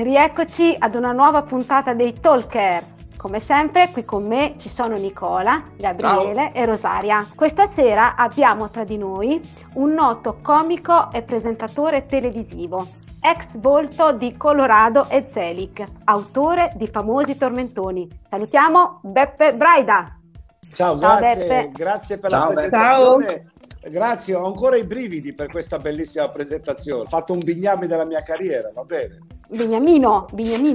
Rieccoci ad una nuova puntata dei Talker. Come sempre qui con me ci sono Nicola, Gabriele e Rosaria. Questa sera abbiamo tra di noi un noto comico e presentatore televisivo, ex volto di Colorado e Zelig, autore di famosi tormentoni. Salutiamo Beppe Braida. Ciao, grazie, grazie per la presentazione. Ciao. Grazie, ho ancora i brividi per questa bellissima presentazione. Ho fatto un bignami della mia carriera, va bene. Bignamino,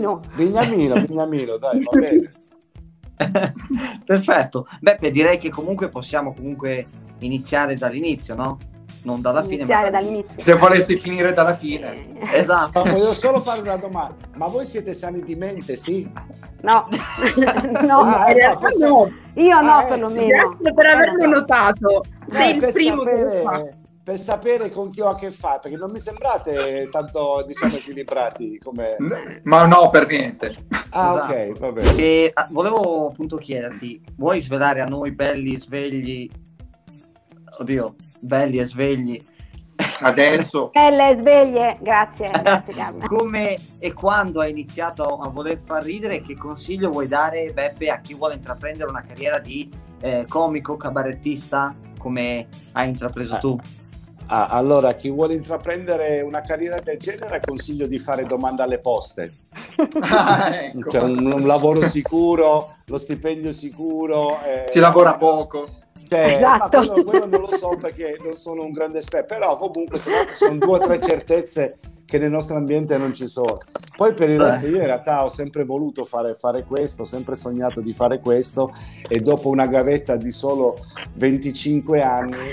dai, va bene. Perfetto. Beppe, direi che comunque possiamo iniziare dall'inizio, no? Non dalla fine, ma dall'inizio. Se volessi finire dalla fine. Esatto. Ma voglio solo fare una domanda. Ma voi siete sani di mente, sì? No. No, in realtà no. Io no, perlomeno. Grazie per averlo notato. Sei il primo che lo fa. Per sapere con chi ho a che fare, perché non mi sembrate tanto, equilibrati come... Ma no, per niente. Ah, Esatto. Ok, va bene. E volevo appunto chiederti, vuoi svelare a noi belli, svegli, belli e svegli, adesso, belle sveglie, grazie Gabri. come e quando hai iniziato a voler far ridere? Che consiglio vuoi dare, Beppe, a chi vuole intraprendere una carriera di comico, cabarettista, come hai intrapreso tu? Allora, chi vuole intraprendere una carriera del genere consiglio di fare domanda alle poste. Ecco. Cioè, un lavoro sicuro, lo stipendio sicuro. Si lavora poco. Esatto. Ma quello non lo so perché non sono un grande esperto, però comunque sono 2 o 3 certezze che nel nostro ambiente non ci sono. Poi per il resto io in realtà ho sempre voluto fare questo, ho sempre sognato di fare questo, e dopo una gavetta di solo 25 anni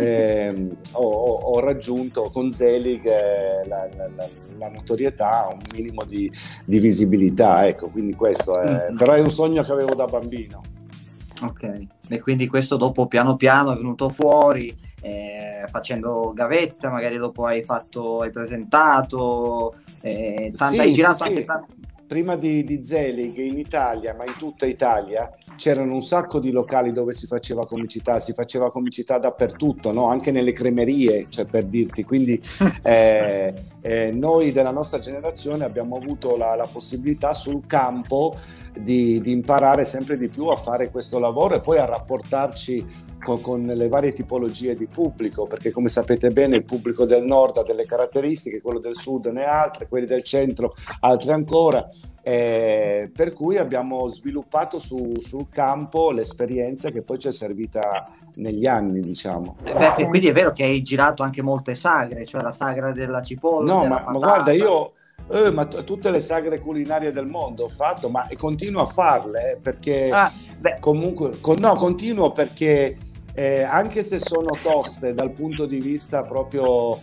ho raggiunto con Zelig la notorietà, un minimo di visibilità, ecco, quindi questo è, però è un sogno che avevo da bambino. Ok, e quindi questo dopo piano piano è venuto fuori, facendo gavetta, magari dopo hai presentato, hai girato anche tanto. Prima di Zelig in Italia, ma in tutta Italia, c'erano un sacco di locali dove si faceva comicità dappertutto, no? Anche nelle cremerie, cioè, per dirti. Quindi noi della nostra generazione abbiamo avuto la possibilità sul campo di imparare sempre di più a fare questo lavoro e poi a rapportarci con le varie tipologie di pubblico, perché come sapete bene il pubblico del nord ha delle caratteristiche, quello del sud ne ha altre, quelli del centro altre ancora, per cui abbiamo sviluppato sul campo l'esperienza che poi ci è servita negli anni, diciamo. Quindi è vero che hai girato anche molte sagre, cioè la sagra della cipolla, no, della ma guarda, io tutte le sagre culinarie del mondo ho fatto, ma continuo a farle, perché comunque continuo perché anche se sono toste dal punto di vista proprio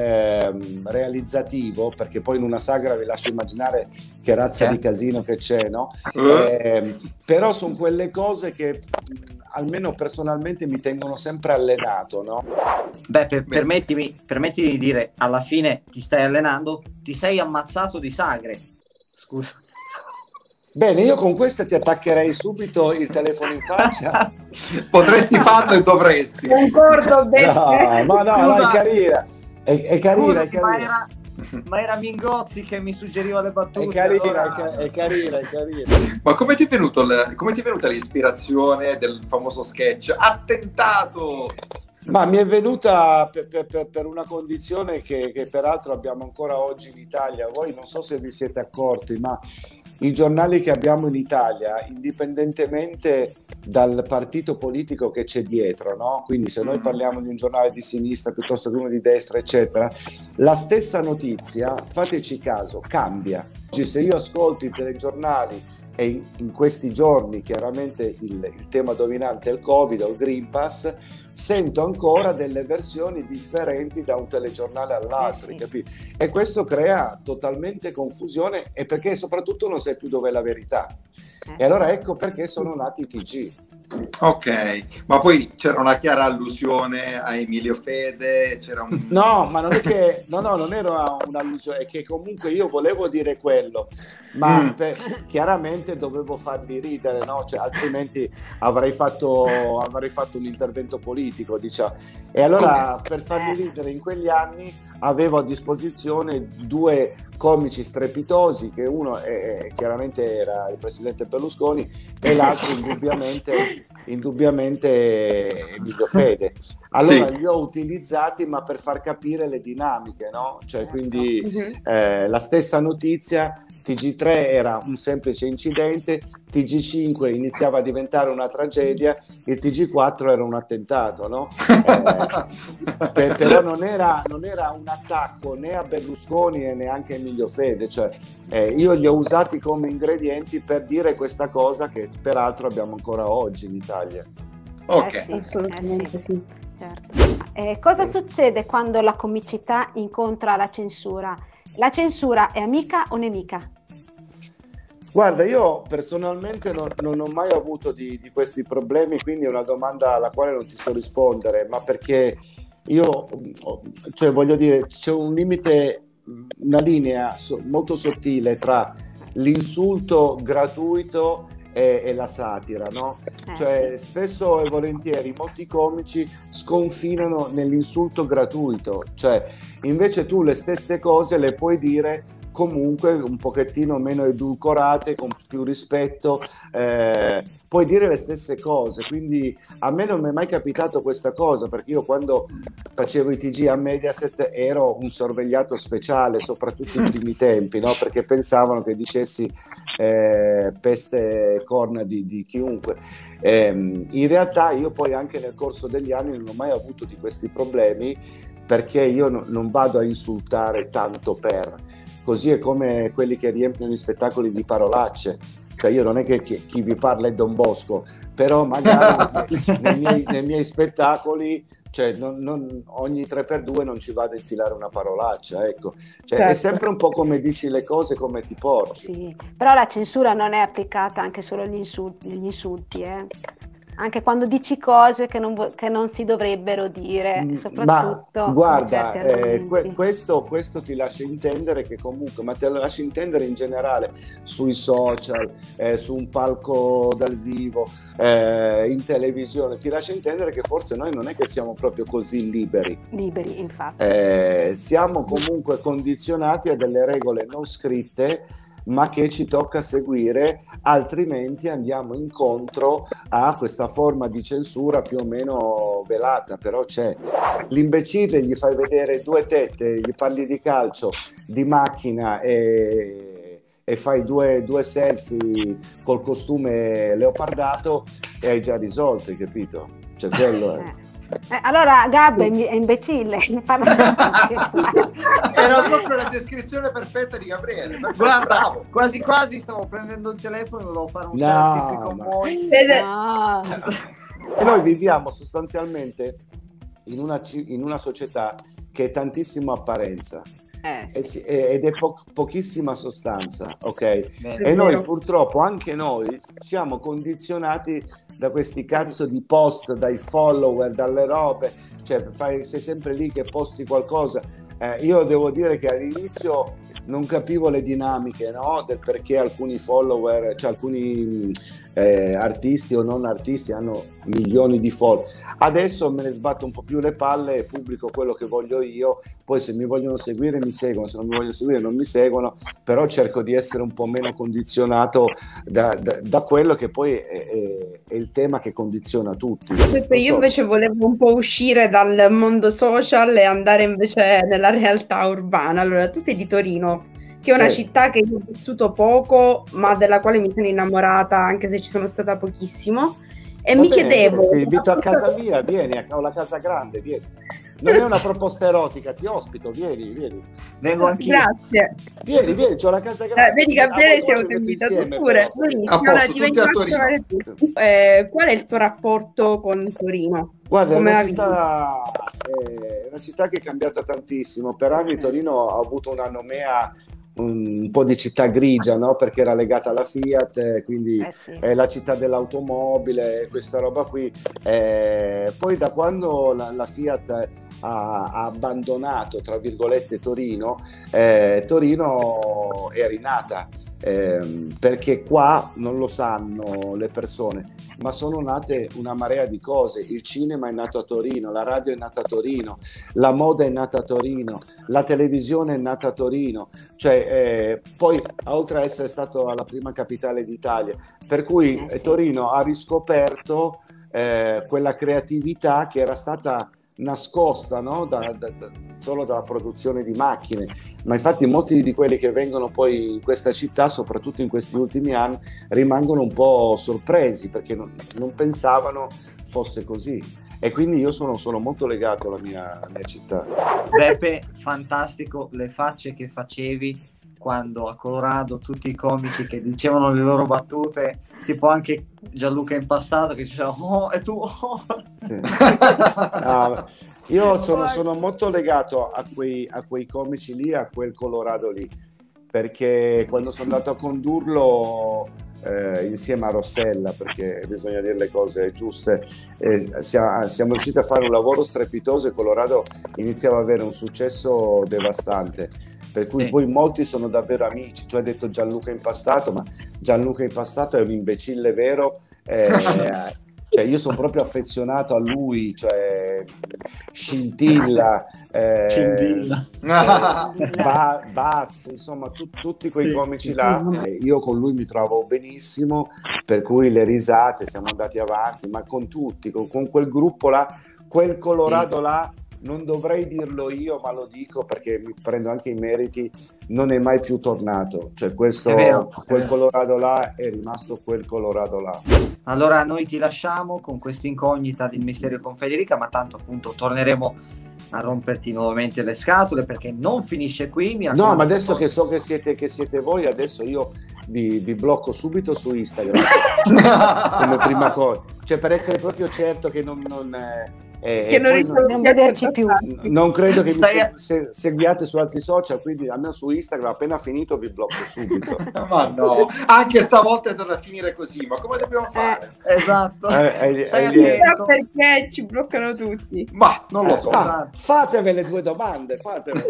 realizzativo, perché poi in una sagra vi lascio immaginare che razza di casino che c'è, no? Però sono quelle cose che almeno personalmente mi tengono sempre allenato, no? Permettimi di dire, alla fine ti stai allenando, ti sei ammazzato di sagre. Scusa. Bene, io con questa ti attaccherei subito il telefono in faccia. Potresti farlo e dovresti. Concordo bene. No, è carina. È carina, è carina. Ma era Mingozzi che mi suggeriva le battute. È carina. Ma come ti è venuta l'ispirazione del famoso sketch Attentato? Ma mi è venuta per una condizione che peraltro abbiamo ancora oggi in Italia. Voi non so se vi siete accorti, ma i giornali che abbiamo in Italia, indipendentemente dal partito politico che c'è dietro, no? Quindi se noi parliamo di un giornale di sinistra piuttosto che uno di destra, eccetera, la stessa notizia, fateci caso, cambia. Se io ascolto i telegiornali e in questi giorni chiaramente il tema dominante è il Covid o il Green Pass, sento ancora delle versioni differenti da un telegiornale all'altro, capito? E questo crea totalmente confusione, e perché soprattutto non sai più dov'è la verità. E allora ecco perché sono nati i TG. Ok, ma poi c'era una chiara allusione a Emilio Fede, c'era un... No, ma non è che non era un'allusione, è che comunque io volevo dire quello, ma chiaramente dovevo farli ridere, no? Cioè, altrimenti avrei fatto un intervento politico, diciamo. E allora per farli ridere in quegli anni avevo a disposizione due comici strepitosi, che uno chiaramente era il presidente Berlusconi e l'altro indubbiamente Emilio Fede. Allora li ho utilizzati, ma per far capire le dinamiche, no? Cioè, quindi la stessa notizia, TG3 era un semplice incidente, TG5 iniziava a diventare una tragedia, il TG4 era un attentato, no? Però non era un attacco né a Berlusconi e neanche a Emilio Fede, cioè io li ho usati come ingredienti per dire questa cosa che peraltro abbiamo ancora oggi in Italia. Ok. Sì, Assolutamente sì. certo. Cosa succede quando la comicità incontra la censura? La censura è amica o nemica? Guarda, io personalmente non ho mai avuto di questi problemi, quindi è una domanda alla quale non ti so rispondere, ma perché io, cioè voglio dire, c'è un limite, una linea molto sottile tra l'insulto gratuito e la satira, no? Cioè spesso e volentieri molti comici sconfinano nell'insulto gratuito, cioè invece tu le stesse cose le puoi dire comunque un pochettino meno edulcorate, con più rispetto, puoi dire le stesse cose, quindi a me non mi è mai capitato questa cosa, perché io quando facevo i TG a Mediaset ero un sorvegliato speciale, soprattutto in primi tempi, no? Perché pensavano che dicessi peste e corna di chiunque. In realtà io poi anche nel corso degli anni non ho mai avuto di questi problemi, perché io non vado a insultare tanto per... Così è come quelli che riempiono gli spettacoli di parolacce. Cioè io non è che chi vi parla è Don Bosco, però magari nei miei spettacoli, cioè ogni 3x2 non ci vado a infilare una parolaccia, ecco. Cioè, certo. È sempre un po' come dici le cose, come ti porti. Sì, però la censura non è applicata anche solo agli insulti, anche quando dici cose che non si dovrebbero dire, soprattutto Ma guarda, in certi argomenti. questo ti lascia intendere che comunque, ma te lo lascia intendere in generale sui social, su un palco dal vivo, in televisione, ti lascia intendere che forse noi non è che siamo proprio così liberi. Liberi, infatti. Siamo comunque condizionati a delle regole non scritte, ma che ci tocca seguire, altrimenti andiamo incontro a questa forma di censura più o meno velata, però c'è. L'imbecille gli fai vedere due tette, gli parli di calcio, di macchina e fai due selfie col costume leopardato e hai già risolto, hai capito? Cioè quello è. Allora Gab è imbecille. Era proprio la descrizione perfetta di Gabriele. Guarda, Bravo. quasi quasi stavo prendendo il telefono e volevo fare un No, selfie qui con voi. No. E noi viviamo sostanzialmente in una società che è tantissimo apparenza ed è pochissima sostanza, ok? Bene. E noi purtroppo, anche noi, siamo condizionati da questi cazzo di post, dai follower, dalle robe, cioè sei sempre lì che posti qualcosa. Io devo dire che all'inizio non capivo le dinamiche, no? Del perché alcuni follower, cioè alcuni artisti o non artisti hanno milioni di follower. Adesso me ne sbatto un po' più le palle e pubblico quello che voglio io, poi se mi vogliono seguire mi seguono, se non mi vogliono seguire non mi seguono, però cerco di essere un po' meno condizionato da quello che poi è il tema che condiziona tutti. Peppe, io invece volevo un po' uscire dal mondo social e andare invece nella realtà urbana. Allora, tu sei di Torino, che è una città che io ho vissuto poco, ma della quale mi sono innamorata, anche se ci sono stata pochissimo. E mi chiedevo... Ti invito a casa mia, vieni, ho la casa grande, vieni. Non è una proposta erotica, ti ospito, vieni. Vengo anch'io. Grazie. Vieni, c'ho la casa grande. Vedi Gabriele, siamo invitato pure. Allora, qual è il tuo rapporto con Torino? Guarda, è una città che è cambiata tantissimo. Per anni Torino ha avuto una nomea un po' di città grigia, no? Perché era legata alla Fiat, quindi Sì. è la città dell'automobile, questa roba qui. Poi da quando la Fiat ha abbandonato, tra virgolette, Torino, Torino è rinata, perché qua non lo sanno le persone, ma sono nate una marea di cose. Il cinema è nato a Torino, la radio è nata a Torino, la moda è nata a Torino, la televisione è nata a Torino, cioè, poi oltre a essere stato la prima capitale d'Italia, per cui Torino ha riscoperto quella creatività che era stata nascosta, no? Solo dalla produzione di macchine, ma infatti molti di quelli che vengono poi in questa città, soprattutto in questi ultimi anni, rimangono un po' sorpresi perché non pensavano fosse così, e quindi io sono molto legato alla mia città. Beppe, fantastico le facce che facevi quando a Colorado tutti i comici che dicevano le loro battute, tipo anche Gianluca Impastato che diceva oh, e tu oh. Sì. No, io sono molto legato a quei comici lì, a quel Colorado lì, perché quando sono andato a condurlo insieme a Rossella, perché bisogna dire le cose giuste, siamo riusciti a fare un lavoro strepitoso e Colorado iniziava ad avere un successo devastante, per cui poi molti sono davvero amici. Tu hai detto Gianluca Impastato, ma Gianluca Impastato è un imbecille vero, cioè io sono proprio affezionato a lui, cioè Scintilla, Baz, insomma tutti quei comici là, io con lui mi trovo benissimo, per cui le risate, siamo andati avanti, ma con tutti, con quel gruppo là, quel Colorado là, non dovrei dirlo io, ma lo dico perché mi prendo anche i meriti, non è mai più tornato, cioè quel Colorado là è rimasto quel Colorado là. Allora noi ti lasciamo con questa incognita del Misterio con Federica, ma tanto appunto torneremo a romperti nuovamente le scatole perché non finisce qui. No, ma adesso che so che siete voi, adesso io vi blocco subito su Instagram come prima cosa, cioè per essere proprio certo che non vederci più. Non credo che mi seguiate su altri social, quindi almeno su Instagram appena finito vi blocco subito. Ma no, anche stavolta è da finire così, ma come dobbiamo fare? Esatto. Chissà perché ci bloccano tutti. Ma non lo so. Fatevele due domande, fatevele.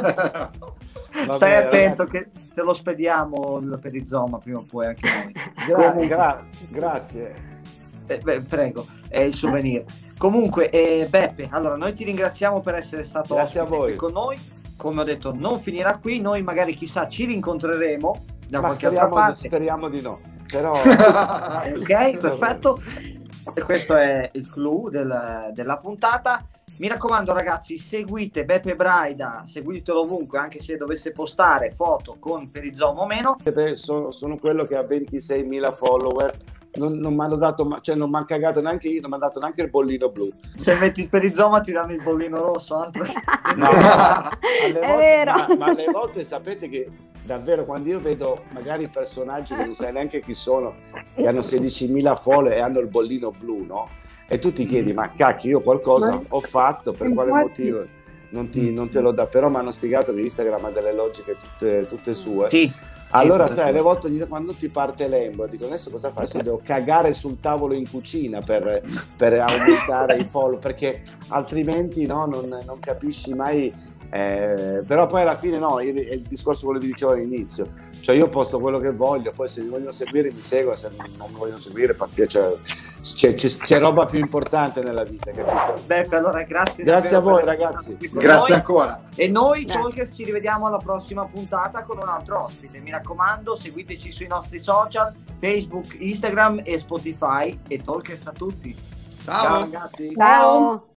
Stai attento, ragazzi, che te lo spediamo per i Zoma prima o poi anche noi. Grazie. Prego, è il souvenir. Comunque, Beppe, allora noi ti ringraziamo per essere stato qui con noi. Come ho detto, non finirà qui, noi magari chissà ci rincontreremo da qualche altra parte. Speriamo di no, però ok, perfetto. E questo è il clou della puntata. Mi raccomando ragazzi, seguite Beppe Braida, seguitelo ovunque, anche se dovesse postare foto con Perizoma o meno. Sono quello che ha 26.000 follower. Non mi hanno dato, cioè non mi hanno cagato neanche io, non mi hanno dato neanche il bollino blu. Se metti il Perizoma ti danno il bollino rosso, altro. No, ma alle volte sapete che davvero quando io vedo magari personaggi che non sai neanche chi sono, che hanno 16.000 follower e hanno il bollino blu, no? E tu ti chiedi, ma cacchio, io qualcosa ho fatto, per quale motivo non te lo dà? Però mi hanno spiegato che Instagram ha delle logiche tutte sue. Sì. Allora sai, alle volte quando ti parte l'embo, dico adesso cosa fai? Adesso devo cagare sul tavolo in cucina per aumentare i follow, perché altrimenti no, non capisci mai. Però poi alla fine no, è il discorso quello che vi dicevo all'inizio, cioè io posto quello che voglio, poi se mi vogliono seguire mi seguono, se non mi vogliono seguire pazienza, c'è roba più importante nella vita, capito? Beppe, allora grazie a voi ragazzi, grazie ancora, e noi Talkers ci rivediamo alla prossima puntata con un altro ospite. Mi raccomando, seguiteci sui nostri social, Facebook, Instagram e Spotify, e Talkers a tutti. Ciao ragazzi. Ciao.